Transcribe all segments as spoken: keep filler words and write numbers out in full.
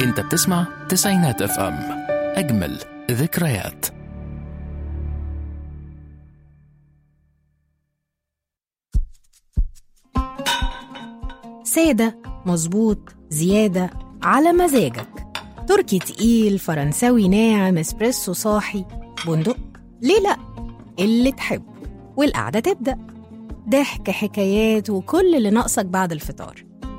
انت بتسمع تسعينات اف ام، اجمل ذكريات. سادة، مظبوط، زيادة، على مزاجك. تركي تقيل، فرنساوي ناعم، اسبريسو صاحي، بندق، ليه لأ؟ اللي تحبه والقعدة تبدأ. ضحك، حكايات، وكل اللي ناقصك بعد الفطار.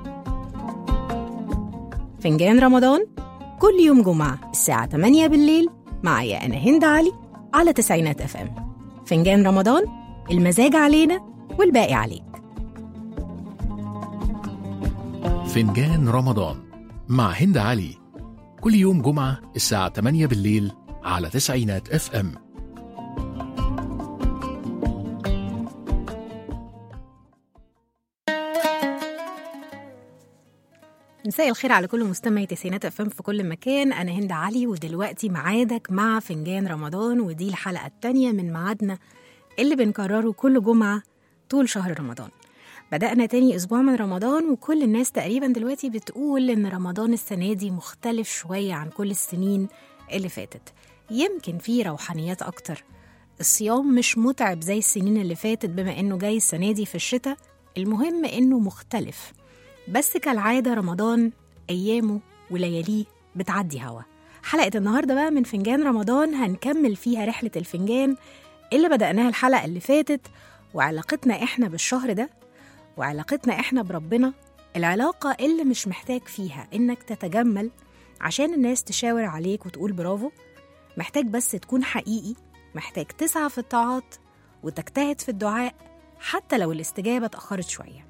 فنجان رمضان كل يوم جمعة الساعة تمانية بالليل معايا أنا هند علي على تسعينات اف ام. فنجان رمضان، المزاج علينا والباقي عليك. فنجان رمضان مع هند علي كل يوم جمعة الساعة تمانية بالليل على تسعينات اف ام. مساء الخير على كل مستمعي تسعينات اف ام في كل مكان. انا هند علي، ودلوقتي ميعادك مع فنجان رمضان، ودي الحلقة التانية من ميعادنا اللي بنكرره كل جمعة طول شهر رمضان. بدأنا تاني أسبوع من رمضان، وكل الناس تقريبا دلوقتي بتقول إن رمضان السنة دي مختلف شوية عن كل السنين اللي فاتت. يمكن فيه روحانيات أكتر، الصيام مش متعب زي السنين اللي فاتت بما إنه جاي السنة دي في الشتاء. المهم إنه مختلف، بس كالعادة رمضان أيامه ولياليه بتعدي هوا. حلقة النهاردة بقى من فنجان رمضان هنكمل فيها رحلة الفنجان اللي بدأناها الحلقة اللي فاتت، وعلاقتنا إحنا بالشهر ده، وعلاقتنا إحنا بربنا، العلاقة اللي مش محتاج فيها إنك تتجمل عشان الناس تشاور عليك وتقول برافو. محتاج بس تكون حقيقي، محتاج تسعى في الطاعات وتجتهد في الدعاء حتى لو الاستجابة اتأخرت شوية.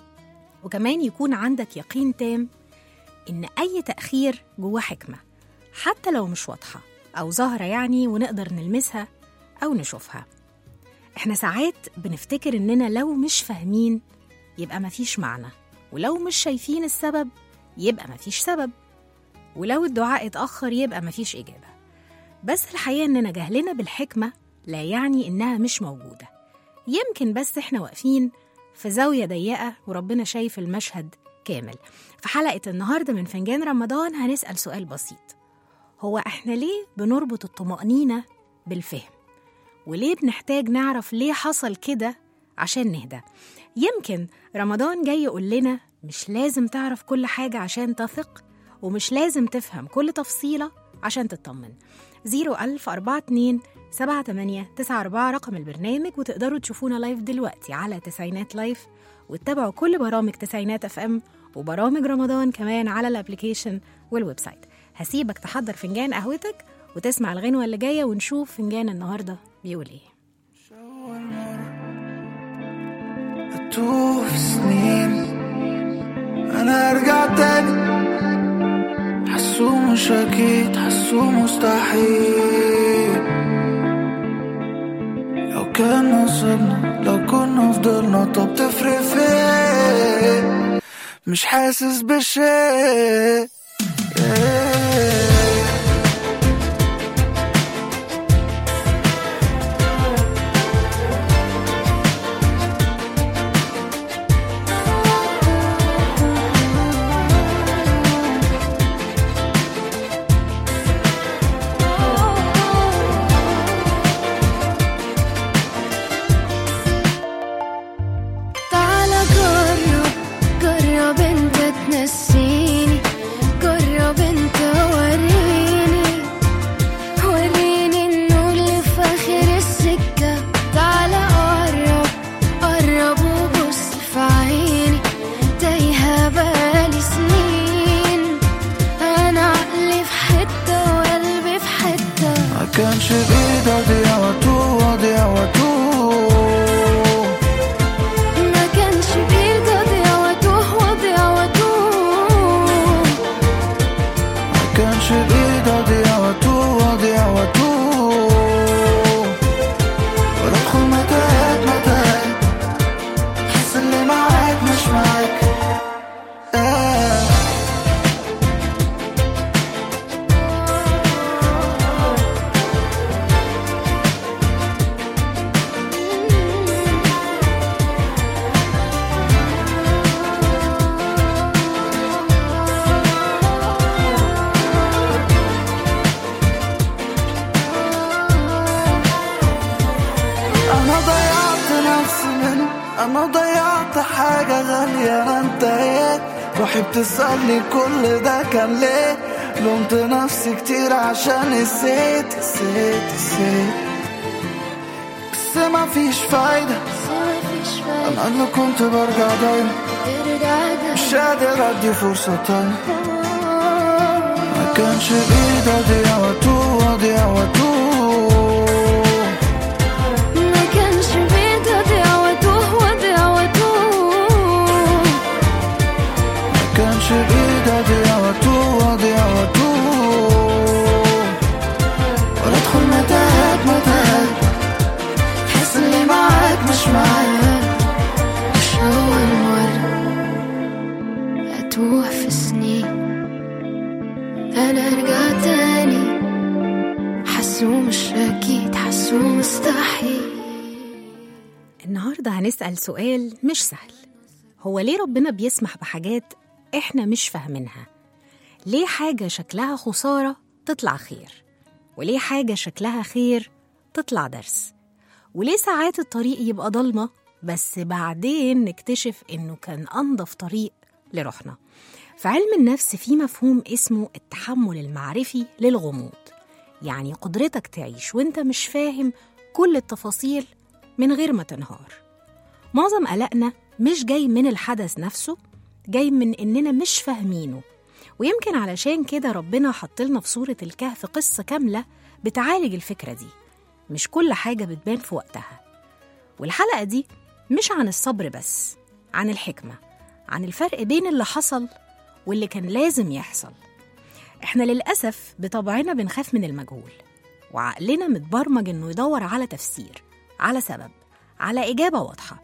وكمان يكون عندك يقين تام إن أي تأخير جوه حكمة، حتى لو مش واضحة أو ظاهرة يعني ونقدر نلمسها أو نشوفها. إحنا ساعات بنفتكر إننا لو مش فاهمين يبقى مفيش معنى، ولو مش شايفين السبب يبقى مفيش سبب، ولو الدعاء اتأخر يبقى مفيش إجابة. بس الحقيقة إننا جهلنا بالحكمة لا يعني إنها مش موجودة. يمكن بس إحنا واقفين في زاوية ضيقة وربنا شايف المشهد كامل. في حلقة النهاردة من فنجان رمضان هنسأل سؤال بسيط: هو إحنا ليه بنربط الطمأنينة بالفهم؟ وليه بنحتاج نعرف ليه حصل كده عشان نهدى؟ يمكن رمضان جاي يقول لنا مش لازم تعرف كل حاجة عشان تثق، ومش لازم تفهم كل تفصيلة عشان تطمن. زيرو ألف أربعة اتنين سبعة تمانية تسعة أربعة رقم البرنامج، وتقدروا تشوفونا لايف دلوقتي على تسعينات لايف، وتتابعوا كل برامج تسعينات اف ام وبرامج رمضان كمان على الابليكيشن والويب سايت. هسيبك تحضر فنجان قهوتك وتسمع الغنوة اللي جاية، ونشوف فنجان النهاردة بيقول ايه. أتوه في سنين أنا أرجع تاني، حسوه مش أكيد، حسوه مستحيل. لو كان نصيبنا، لو كنا فضلنا، طب تفرق فين؟ مش حاسس بشيء. جرب انت تنسيني، جرب انت روحي بتسألني كل ده كان ليه، لومت نفسي كتير عشان نسيت نسيت نسيت بس ما فيش فايدة، أنا اللي كنت برجع دايما، مش قادر أدي فرصة تانية. ما كانش بإيدي أضيع وأتوه أضيع وأتوه، ما كانش بإيدي أضيع وأتوه وأضيع وأتوه، ما كانش بإيدي أضيع وأتوه أضيع وأتوه، ولا أدخل متاهات متاهات تحس اللي معاك مش معاك. مش أول مرة أتوه في سنين، أنا أرجع تاني حسو مش أكيد حسو مستحيل. النهاردة هنسأل سؤال مش سهل، هو ليه ربنا بيسمح بحاجات إحنا مش فاهمينها؟ ليه حاجة شكلها خسارة تطلع خير؟ وليه حاجة شكلها خير تطلع درس؟ وليه ساعات الطريق يبقى ضلمة بس بعدين نكتشف إنه كان أنظف طريق لروحنا؟ في علم النفس في مفهوم اسمه التحمل المعرفي للغموض، يعني قدرتك تعيش وانت مش فاهم كل التفاصيل من غير ما تنهار. معظم قلقنا مش جاي من الحدث نفسه، جاي من إننا مش فاهمينه. ويمكن علشان كده ربنا حطلنا في سورة الكهف قصة كاملة بتعالج الفكرة دي. مش كل حاجة بتبان في وقتها. والحلقة دي مش عن الصبر بس، عن الحكمة، عن الفرق بين اللي حصل واللي كان لازم يحصل. احنا للأسف بطبعنا بنخاف من المجهول، وعقلنا متبرمج انه يدور على تفسير، على سبب، على إجابة واضحة.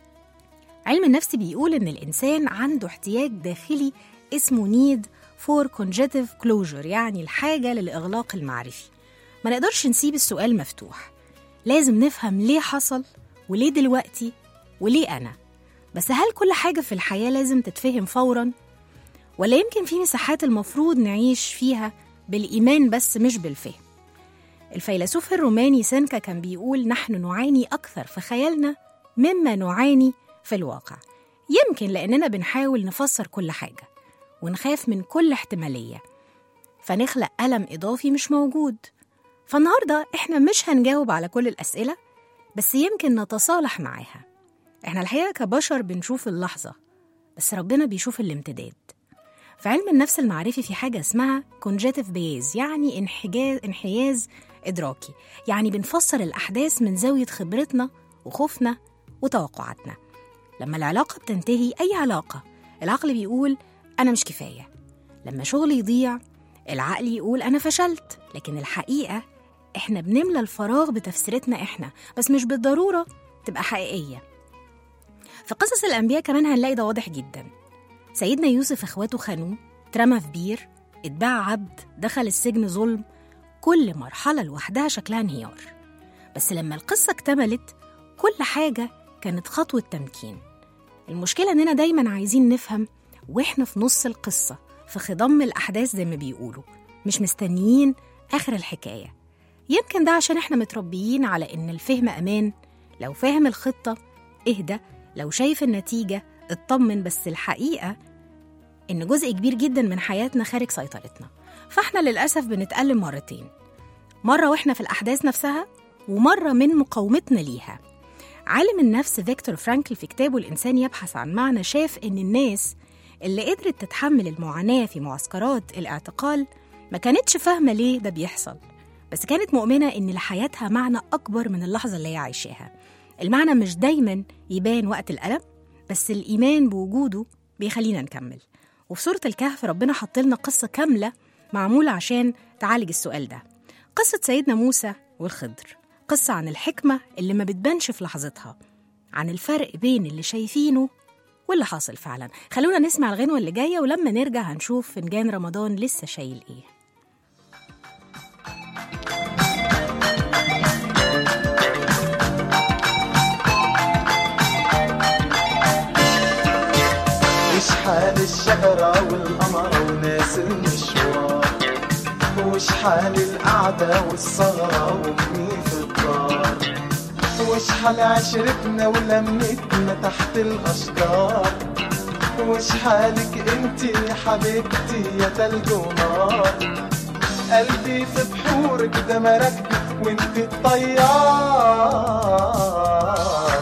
علم النفس بيقول ان الإنسان عنده احتياج داخلي اسمه need for conjunctive closure، يعني الحاجة للإغلاق المعرفي. ما نقدرش نسيب السؤال مفتوح، لازم نفهم ليه حصل وليه دلوقتي وليه أنا. بس هل كل حاجة في الحياة لازم تتفهم فوراً؟ ولا يمكن في مساحات المفروض نعيش فيها بالإيمان بس مش بالفهم؟ الفيلسوف الروماني سينكا كان بيقول نحن نعاني أكثر في خيالنا مما نعاني في الواقع، يمكن لأننا بنحاول نفسر كل حاجة ونخاف من كل احتمالية، فنخلق ألم إضافي مش موجود. فالنهاردة إحنا مش هنجاوب على كل الأسئلة، بس يمكن نتصالح معاها. إحنا الحقيقة كبشر بنشوف اللحظة، بس ربنا بيشوف الامتداد. في علم النفس المعرفي في حاجة اسمها conjunctive bias، يعني انحجاز انحياز إدراكي، يعني بنفسر الأحداث من زاوية خبرتنا وخوفنا وتوقعاتنا. لما العلاقة بتنتهي، أي علاقة، العقل بيقول أنا مش كفاية. لما شغل يضيع، العقل يقول أنا فشلت. لكن الحقيقة إحنا بنملى الفراغ بتفسيرتنا إحنا، بس مش بالضرورة تبقى حقيقية. في قصص الأنبياء كمان هنلاقي ده واضح جدا. سيدنا يوسف إخواته خانوه، اترمى في بير، اتباع عبد، دخل السجن ظلم. كل مرحلة لوحدها شكلها انهيار، بس لما القصة اكتملت كل حاجة كانت خطوة تمكين. المشكلة إننا دايما عايزين نفهم وإحنا في نص القصة، في خضم الأحداث زي ما بيقولوا، مش مستنيين آخر الحكاية. يمكن ده عشان إحنا متربيين على إن الفهم أمان، لو فاهم الخطة اهدى، لو شايف النتيجة اطمن. بس الحقيقة إن جزء كبير جدا من حياتنا خارج سيطرتنا، فإحنا للأسف بنتألم مرتين، مرة وإحنا في الأحداث نفسها، ومرة من مقاومتنا ليها. عالم النفس فيكتور فرانكل في كتابه الإنسان يبحث عن معنى شاف إن الناس اللي قدرت تتحمل المعاناة في معسكرات الاعتقال ما كانتش فاهمة ليه ده بيحصل، بس كانت مؤمنة إن لحياتها معنى أكبر من اللحظة اللي هي عايشاها. المعنى مش دايما يبان وقت الألم، بس الإيمان بوجوده بيخلينا نكمل. وفي سورة الكهف ربنا حط لنا قصة كاملة معمولة عشان تعالج السؤال ده. قصة سيدنا موسى والخضر، قصة عن الحكمة اللي ما بتبانش في لحظتها، عن الفرق بين اللي شايفينه واللي حاصل فعلا. خلونا نسمع الغنوة اللي جاية، ولما نرجع هنشوف فنجان رمضان لسه شايل ايه. وش حال الشجرة والقمر وناس المشوار، وش حال القعدة والسهرة وامي في الدار، وش حال عشرتنا ولمتنا تحت الأشجار، وش حالك انتي يا حبيبتي يا تلج ونار، قلبي في بحورك ده مراكبي وانتي الطيار.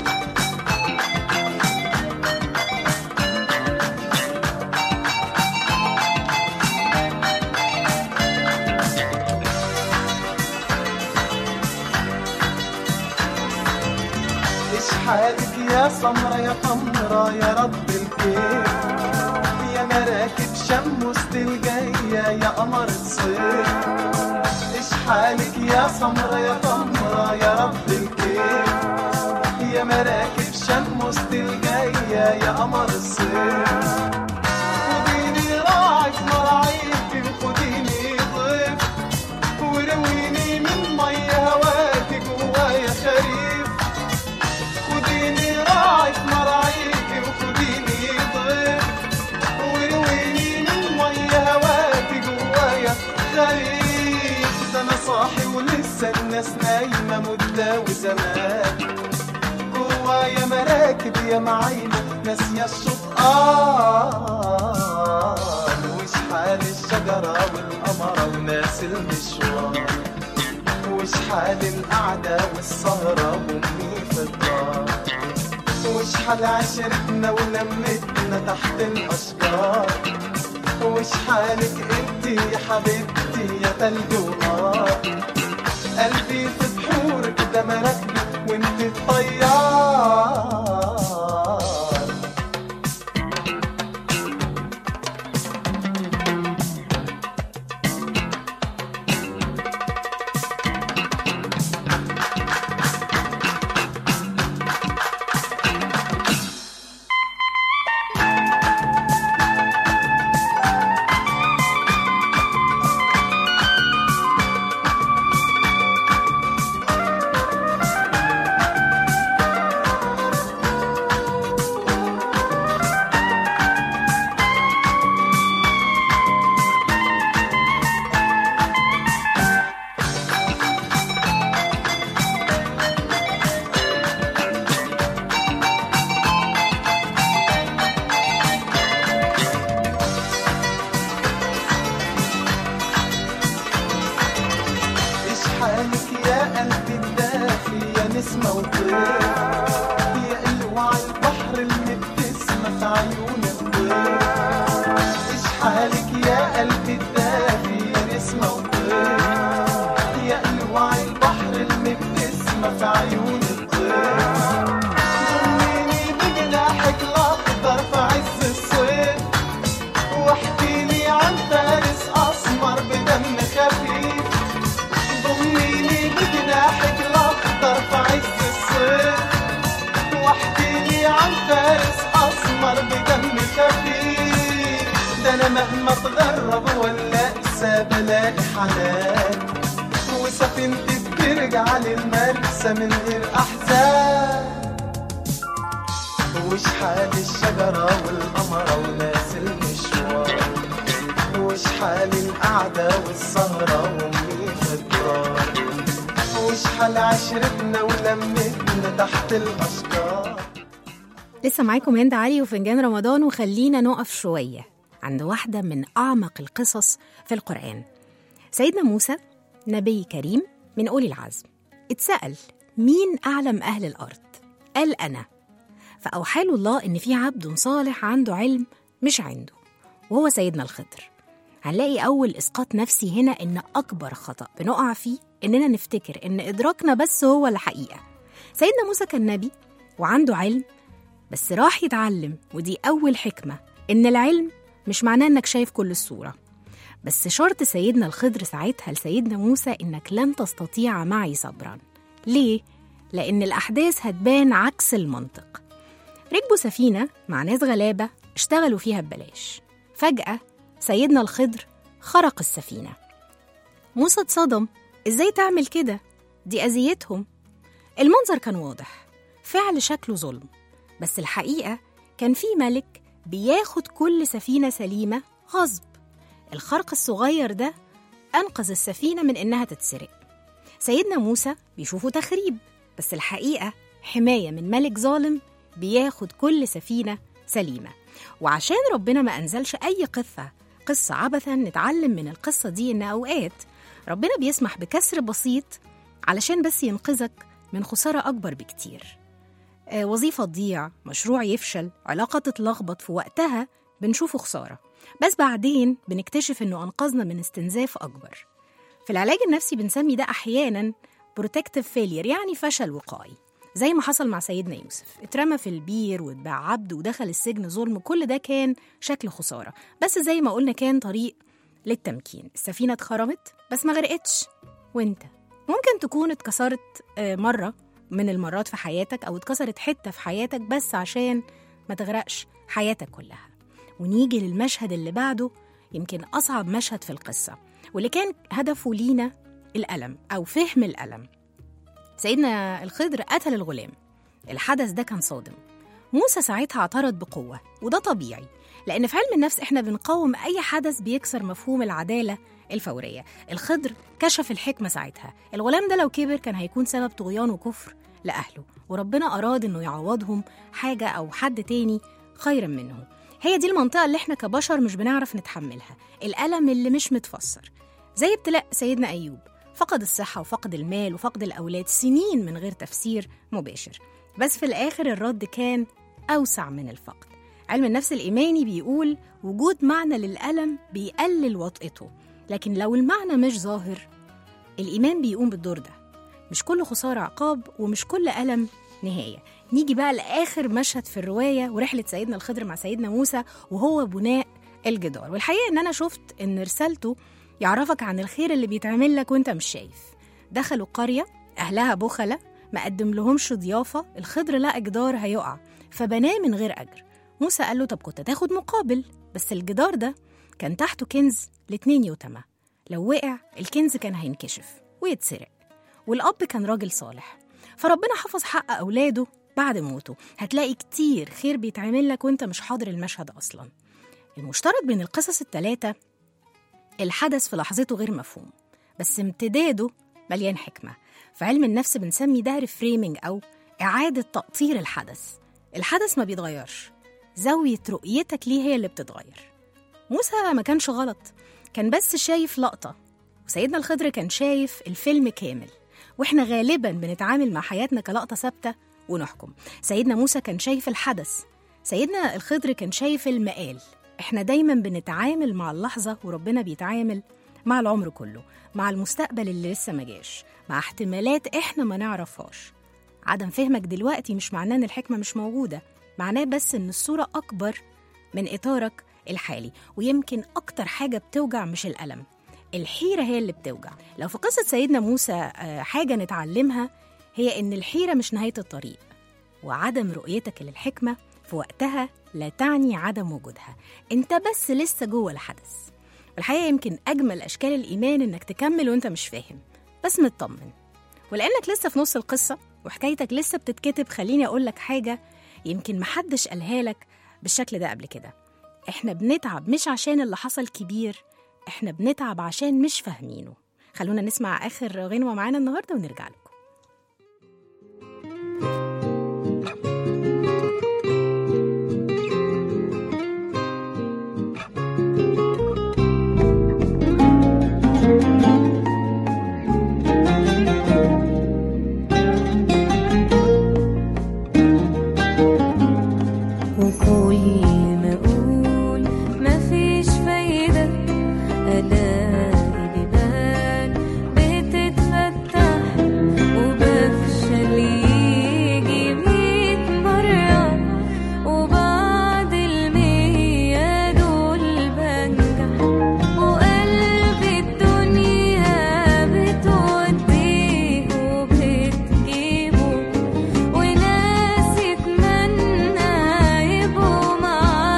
ايش حالك يا سمرة يا قمرة يا رب الكيف، يا مراكب شم وسط الجاية يا قمر الصيف. ايش حالك يا سمرة يا قمرة يا رب الكيف، يا مراكب شم وسط الجاية يا قمر الصيف. خديني راعك مراعيكي وخديني ضيف، ورويني من مي هواكي جوايا خريف. خديني راعك مراعيكي وخديني ضيف، ورويني من مي هواكي جوايا خريف. ده انا صاحي ولسه الناس نايمة مدة وزمان، جوايا مراكب يا معاينة ناسية الشطآن. وش حال الشجرة والقمرة وناس المشوار، وش حال القعدة والسهرة وامي في الدار. وش حال عشرتنا ولمتنا تحت الأشجار، وش حالك انتي يا حبيبتي يا تلج ونار. قلبي في بحورك ده مراكبي وانتي الطيار. مهما تغرب ولا انسى بلاقي حنان، وسفينتي بترجع للمرسى من غير احزان. وش حال الشجرة والقمرة وناس المشوار، وش حال القعدة والسهرة وامي في الدار. وش حال عشرتنا ولمتنا تحت الاشجار. لسه معاكم هند علي وفنجان رمضان، وخلينا نقف شوية عند واحدة من أعمق القصص في القرآن. سيدنا موسى نبي كريم من أولي العزم اتسأل مين أعلم أهل الأرض؟ قال أنا. فأوحى له الله إن في عبد صالح عنده علم مش عنده، وهو سيدنا الخضر. هنلاقي أول إسقاط نفسي هنا إن أكبر خطأ بنقع فيه إننا نفتكر إن إدراكنا بس هو الحقيقة. سيدنا موسى كان نبي وعنده علم، بس راح يتعلم، ودي أول حكمة، إن العلم مش معناه إنك شايف كل الصورة. بس شرط سيدنا الخضر ساعتها لسيدنا موسى إنك لن تستطيع معي صبرا. ليه؟ لأن الأحداث هتبان عكس المنطق. ركبوا سفينة مع ناس غلابة اشتغلوا فيها ببلاش. فجأة سيدنا الخضر خرق السفينة. موسى اتصدم، إزاي تعمل كده؟ دي أذيتهم. المنظر كان واضح، فعل شكله ظلم، بس الحقيقة كان في ملك بياخد كل سفينة سليمة غصب. الخرق الصغير ده أنقذ السفينة من إنها تتسرق. سيدنا موسى بيشوفه تخريب، بس الحقيقة حماية من ملك ظالم بياخد كل سفينة سليمة. وعشان ربنا ما أنزلش أي قصة قصة عبثا، نتعلم من القصة دي إن أوقات ربنا بيسمح بكسر بسيط علشان بس ينقذك من خسارة أكبر بكتير. آه وظيفة تضيع، مشروع يفشل، علاقة تتلخبط، في وقتها بنشوفه خسارة، بس بعدين بنكتشف إنه أنقذنا من استنزاف أكبر. في العلاج النفسي بنسمي ده أحياناً protective failure، يعني فشل وقائي، زي ما حصل مع سيدنا يوسف، اترمى في البير واتباع عبد ودخل السجن ظلم. كل ده كان شكل خسارة، بس زي ما قلنا كان طريق للتمكين. السفينة اتخرمت بس ما غرقتش. وانت ممكن تكون اتكسرت مرة من المرات في حياتك، أو اتكسرت حتة في حياتك بس عشان ما تغرقش حياتك كلها. ونيجي للمشهد اللي بعده، يمكن أصعب مشهد في القصة، واللي كان هدفه لينا الألم أو فهم الألم. سيدنا الخضر قتل الغلام. الحدث ده كان صادم. موسى ساعتها اعترض بقوة، وده طبيعي، لأن في علم النفس إحنا بنقاوم أي حدث بيكسر مفهوم العدالة الفورية. الخضر كشف الحكمة ساعتها. الغلام ده لو كبر كان هيكون سبب طغيان وكفر لأهله، وربنا أراد إنه يعوضهم حاجة أو حد تاني خيرا منه. هي دي المنطقة اللي إحنا كبشر مش بنعرف نتحملها، الألم اللي مش متفسر، زي ابتلاء سيدنا أيوب، فقد الصحة وفقد المال وفقد الأولاد، سنين من غير تفسير مباشر، بس في الآخر الرد كان أوسع من الفقد. علم النفس الإيماني بيقول وجود معنى للألم بيقلل وطئته، لكن لو المعنى مش ظاهر الإيمان بيقوم بالدور ده. مش كل خسارة عقاب، ومش كل ألم نهاية. نيجي بقى لآخر مشهد في الرواية ورحلة سيدنا الخضر مع سيدنا موسى، وهو بناء الجدار. والحقيقة إن أنا شفت إن رسالته يعرفك عن الخير اللي بيتعمل لك وانت مش شايف. دخلوا قرية أهلها بخلة، ما قدم لهمش ضيافة. الخضر لقى جدار هيقع فبناه من غير أجر. موسى قال له طب كنت تاخد مقابل، بس الجدار ده كان تحته كنز لاتنين يتامى، لو وقع الكنز كان هينكشف ويتسرق. والأب كان راجل صالح، فربنا حفظ حق أولاده بعد موته. هتلاقي كتير خير بيتعمل لك وانت مش حاضر المشهد أصلا. المشترك بين القصص الثلاثة، الحدث في لحظته غير مفهوم بس امتداده مليان حكمة. في علم النفس بنسمي ده ريفريمينج أو إعادة تقطير الحدث. الحدث ما بيتغيرش، زاوية رؤيتك ليه هي اللي بتتغير. موسى ما كانش غلط، كان بس شايف لقطة، وسيدنا الخضر كان شايف الفيلم كامل. وإحنا غالباً بنتعامل مع حياتنا كلقطة ثابتة ونحكم. سيدنا موسى كان شايف الحدث، سيدنا الخضر كان شايف المقال. إحنا دايماً بنتعامل مع اللحظة، وربنا بيتعامل مع العمر كله، مع المستقبل اللي لسه ما جاش، مع احتمالات إحنا ما نعرفهاش. عدم فهمك دلوقتي مش معناه إن الحكمة مش موجودة، معناه بس إن الصورة أكبر من إطارك الحالي. ويمكن أكتر حاجة بتوجع مش الألم، الحيرة هي اللي بتوجع. لو في قصة سيدنا موسى حاجة نتعلمها، هي إن الحيرة مش نهاية الطريق، وعدم رؤيتك للحكمة في وقتها لا تعني عدم وجودها، انت بس لسه جوه الحدث. الحقيقة يمكن أجمل أشكال الإيمان إنك تكمل وانت مش فاهم بس مطمن. ولأنك لسه في نص القصة وحكايتك لسه بتتكتب، خليني أقول لك حاجة يمكن محدش قالها لك بالشكل ده قبل كده. احنا بنتعب مش عشان اللي حصل كبير، احنا بنتعب عشان مش فاهمينه. خلونا نسمع آخر غنوة معانا النهاردة ونرجع لكم. وناس اتمنى يبقوا معاك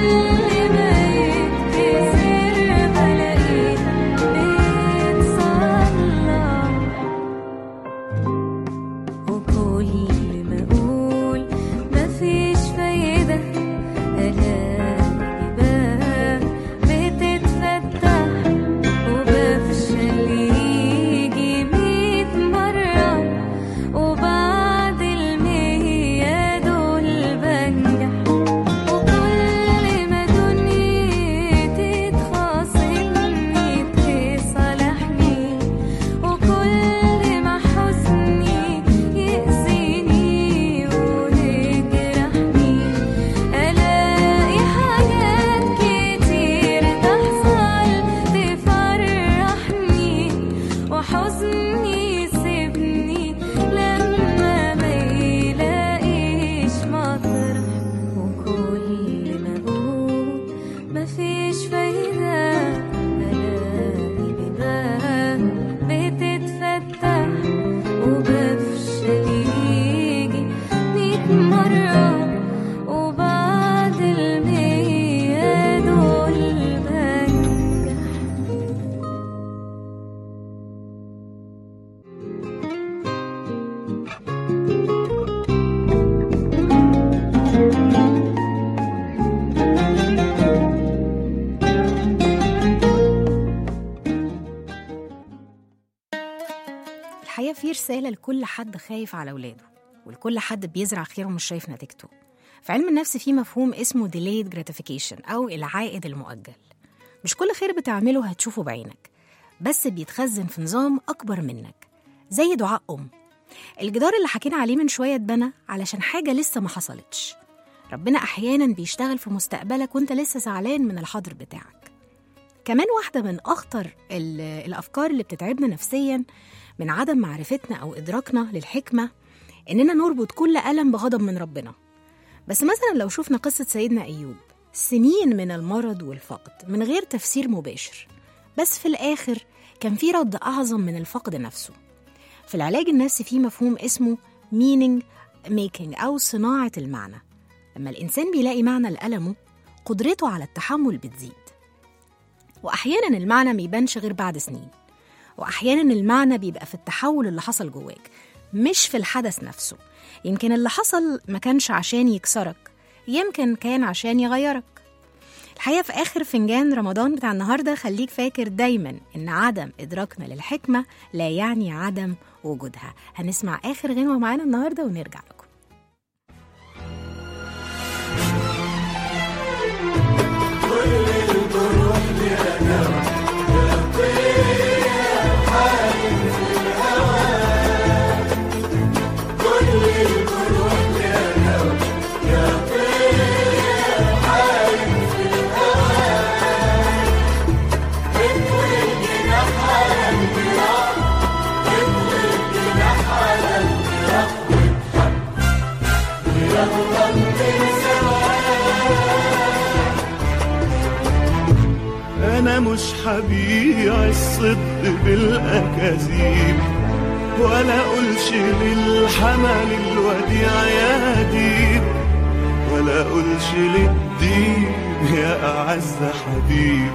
الحقيقة في رسالة لكل حد خايف على أولاده ولكل حد بيزرع خير ومش شايف نتيجته. في علم النفس في مفهوم اسمه delayed gratification أو العائد المؤجل. مش كل خير بتعمله هتشوفه بعينك، بس بيتخزن في نظام أكبر منك، زي دعاء أم. الجدار اللي حكينا عليه من شوية اتبنى علشان حاجة لسه ما حصلتش. ربنا أحياناً بيشتغل في مستقبلك وانت لسه زعلان من الحاضر بتاعك. كمان واحدة من أخطر الأفكار اللي بتتعبنا نفسياً من عدم معرفتنا أو إدراكنا للحكمة إننا نربط كل ألم بغضب من ربنا. بس مثلاً لو شفنا قصة سيدنا أيوب، سنين من المرض والفقد من غير تفسير مباشر، بس في الآخر كان في رد أعظم من الفقد نفسه. في العلاج النفسي في مفهوم اسمه meaning making أو صناعة المعنى. لما الإنسان بيلاقي معنى لألمه قدرته على التحمل بتزيد. وأحياناً المعنى ما يبانش غير بعد سنين، وأحياناً المعنى بيبقى في التحول اللي حصل جواك مش في الحدث نفسه. يمكن اللي حصل ما كانش عشان يكسرك، يمكن كان عشان يغيرك. الحقيقة في آخر فنجان رمضان بتاع النهاردة خليك فاكر دايماً إن عدم إدراكنا للحكمة لا يعني عدم وجودها. هنسمع آخر غنوة معانا النهاردة ونرجع لكم. أنا مش هبيع الصدق بالأكاذيب، ولا أقولش للحمل الوديع يا ديب، ولا أقولش للدين يا أعز حبيب.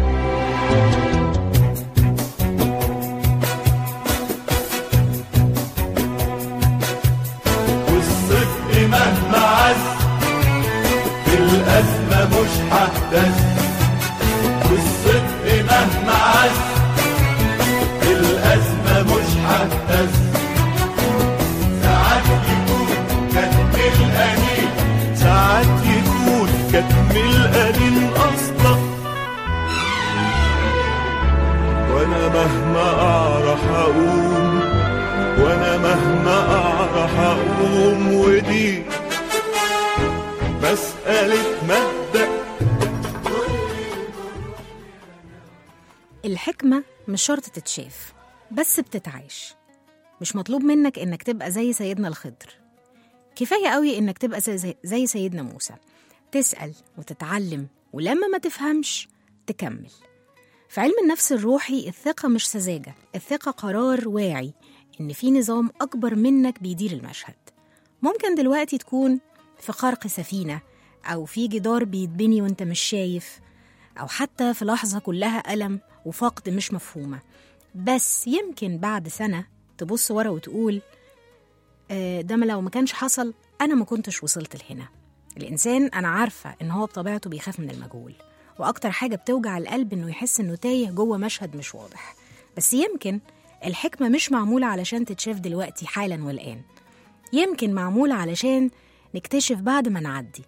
والصدق مهما عز في الأزمة مش ههتز، والصدق مهما عز الأزمة مش هتهز. ساعات يكون كتم القليل، ساعات يكون كتم القليل أصلا. وأنا مهما أعرف أقوم، وأنا مهما أعرف أقوم، ودي مسألة مبدأ. الحكمة مش شرط تتشاف، بس بتتعايش. مش مطلوب منك إنك تبقى زي سيدنا الخضر، كفاية قوي إنك تبقى زي, زي سيدنا موسى، تسأل وتتعلم، ولما ما تفهمش تكمل. في علم النفس الروحي الثقة مش سذاجة، الثقة قرار واعي إن في نظام أكبر منك بيدير المشهد. ممكن دلوقتي تكون في خرق سفينة أو في جدار بيتبني وانت مش شايف، أو حتى في لحظة كلها ألم وفقد مش مفهومة. بس يمكن بعد سنة تبص ورا وتقول آه ده ما لو ما كانش حصل أنا ما كنتش وصلت لهنا. الإنسان أنا عارفة إن هو بطبيعته بيخاف من المجهول، وأكتر حاجة بتوجع القلب إنه يحس إنه تايه جوه مشهد مش واضح. بس يمكن الحكمة مش معمولة علشان تتشاف دلوقتي حالا والآن، يمكن معمولة علشان نكتشف بعد ما نعدي.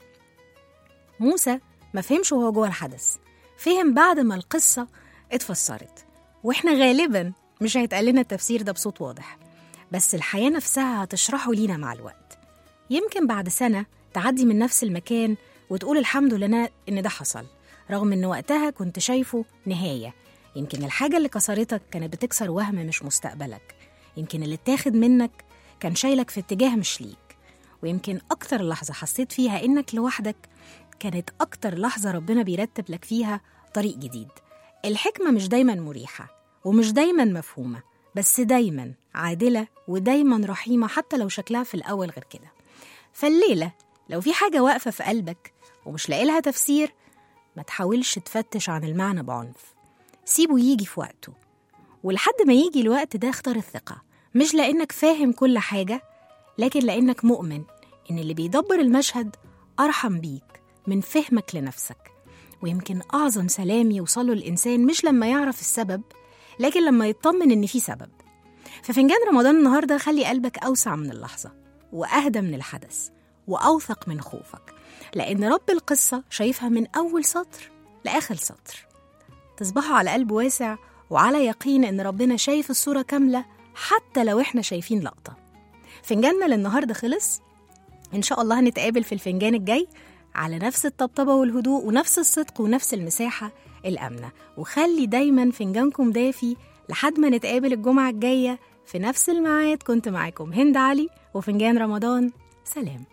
موسى ما فهمش وهو جوه الحدث، فهم بعد ما القصة اتفسرت، وإحنا غالبا مش هيتقال لنا التفسير ده بصوت واضح، بس الحياة نفسها هتشرحه لينا مع الوقت. يمكن بعد سنة تعدي من نفس المكان وتقول الحمد لله إن ده حصل، رغم إن وقتها كنت شايفه نهاية. يمكن الحاجة اللي كسرتك كانت بتكسر وهم مش مستقبلك، يمكن اللي اتاخد منك كان شايلك في اتجاه مش ليك، ويمكن أكتر لحظة حسيت فيها إنك لوحدك كانت أكتر لحظة ربنا بيرتب لك فيها طريق جديد. الحكمة مش دايما مريحة ومش دايما مفهومة، بس دايما عادلة ودايما رحيمة حتى لو شكلها في الأول غير كده. فالليلة لو في حاجة واقفة في قلبك ومش لاقي لها تفسير، ما تحاولش تفتش عن المعنى بعنف، سيبه يجي في وقته. ولحد ما يجي الوقت ده اختار الثقة، مش لأنك فاهم كل حاجة، لكن لأنك مؤمن إن اللي بيدبر المشهد أرحم بيك من فهمك لنفسك. ويمكن أعظم سلام يوصله الإنسان مش لما يعرف السبب، لكن لما يطمن إن في سبب. ففنجان رمضان النهاردة خلي قلبك أوسع من اللحظة، وأهدى من الحدث، وأوثق من خوفك، لأن رب القصة شايفها من أول سطر لآخر سطر. تصبحوا على قلب واسع وعلى يقين إن ربنا شايف الصورة كاملة حتى لو إحنا شايفين لقطة. فنجاننا للنهاردة خلص، إن شاء الله هنتقابل في الفنجان الجاي على نفس الطبطبة والهدوء ونفس الصدق ونفس المساحة الأمنة. وخلي دايما فنجانكم دافي لحد ما نتقابل الجمعة الجاية في نفس الميعاد. كنت معاكم هند علي وفنجان رمضان. سلام.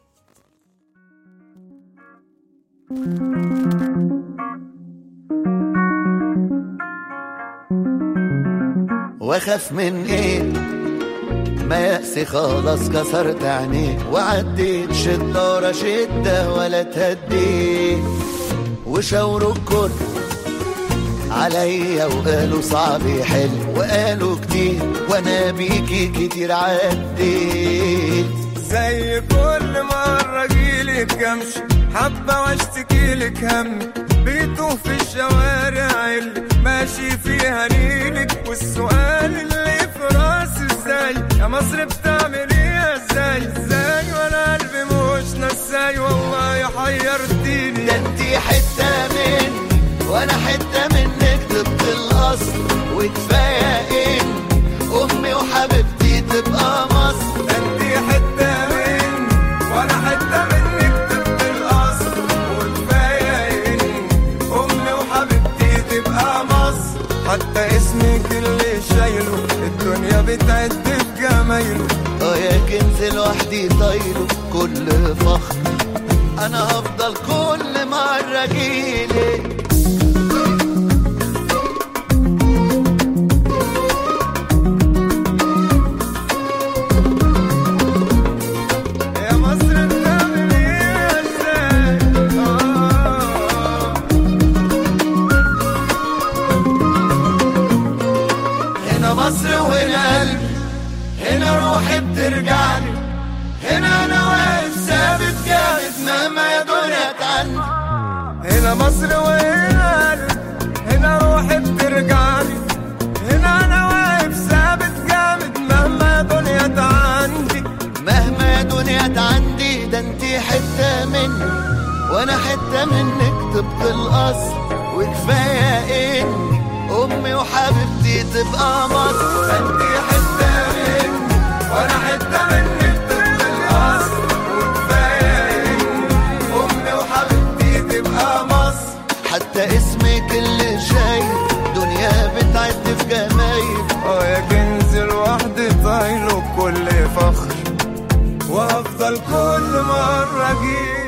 واخاف من ايه؟ ما يأسي خلاص كسرت عينيه، وعديت شدة ورا شدة ولا تهديه، وشاوروا الكل عليا وقالوا صعب يحل، وقالوا كتير وانا بيكي كتير عديت. زي كل مرة جيلك امشي حبة واشتكيلك همي، بيتوه في الشوارع اللي ماشي فيها نيلك، والسؤال اللي في راسي ازاي يا مصر بتعمليها ازاي ازاي، وانا قلبي مش نساي والله حيرتيني. ده انتي حتة مني وانا حتة منك ضد الاصل، وكفاية ان امي وحبيبتي تبقى مصر. ده انتي حتة مني وانا حتة منك ضد الاصل، وكفاية ان امي وحبيبتي تبقى مصر. حتى اسمك اللي شايله الدنيا بتعد في جمايله، اه يا كنز لوحدي طايله كل فخر، انا هفضل كل مرة جيلك. مصر وهنا قلبي، هنا روحي بترجعني، هنا انا واقف ثابت جامد مهما يا دنيا تعني. هنا مصر وهنا قلبي، هنا روحي بترجعني، هنا انا واقف ثابت جامد مهما يا دنيا تعندي. مهما يا دنيا تعندي، ده انتي حتة مني وانا حتة منك طبق الاصل، وكفاية اني امي وحبيبتي تبقى مصر. انتي حتة مني وانا حتة منك طبق الاصل، وكفاية اني امي وحبيبتي تبقى مصر. حتى اسمك اللي شايل دنيا بتعد في جمايل، اه يا كنز لوحدي طايله بكل فخر، وهفضل كل مرة اجيب